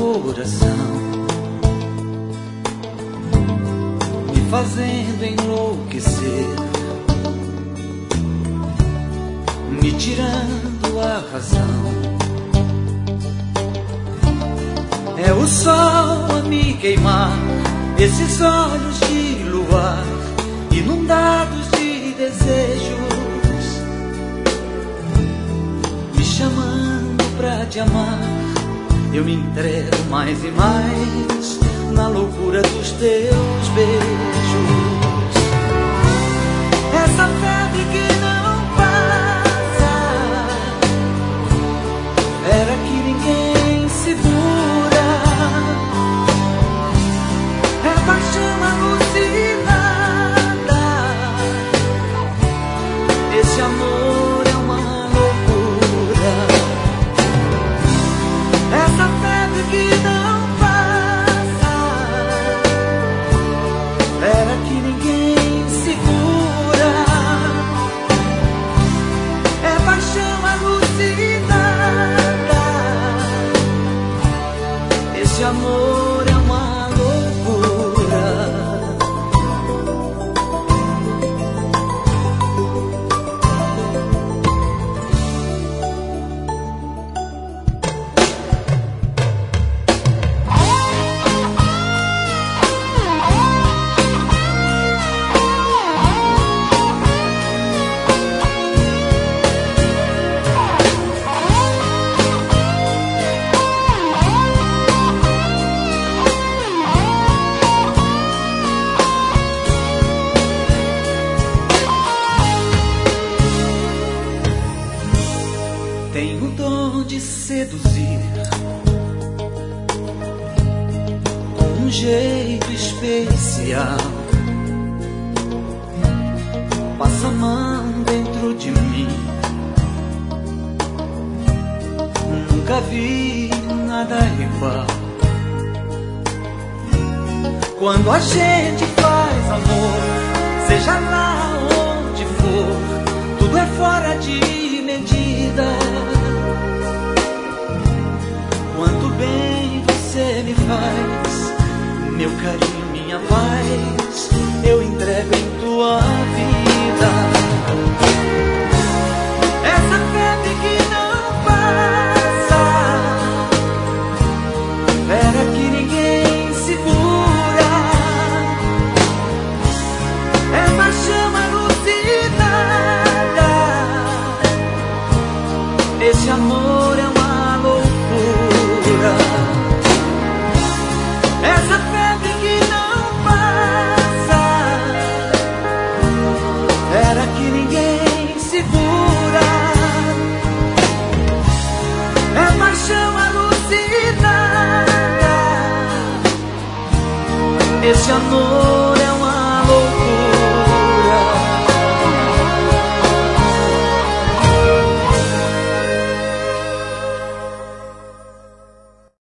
coração, me fazendo enlouquecer, me tirando a razão. É o sol a me queimar, esses olhos de luar, inundados de desejos, me chamando pra te amar. Eu me entrego mais e mais na loucura dos teus beijos. Essa febre que não passa, era que ninguém segura. É paixão alucinada, esse amor é uma loucura. Essa febre que não passa, era que ninguém segura. É paixão alucinada, esse amor é uma loucura. Tenho o dom de seduzir com um jeito especial. Passa a mão dentro de mim, nunca vi nada igual. Quando a gente faz amor, seja lá onde for, tudo é fora de medida. Quanto bem você me faz, meu carinho, minha paz, eu entrego em tua vida. Essa febre que não passa, era que ninguém segura. É paixão alucinada, esse amor é uma loucura. Essa febre que não passa, era que ninguém segura. É paixão alucinada, esse amor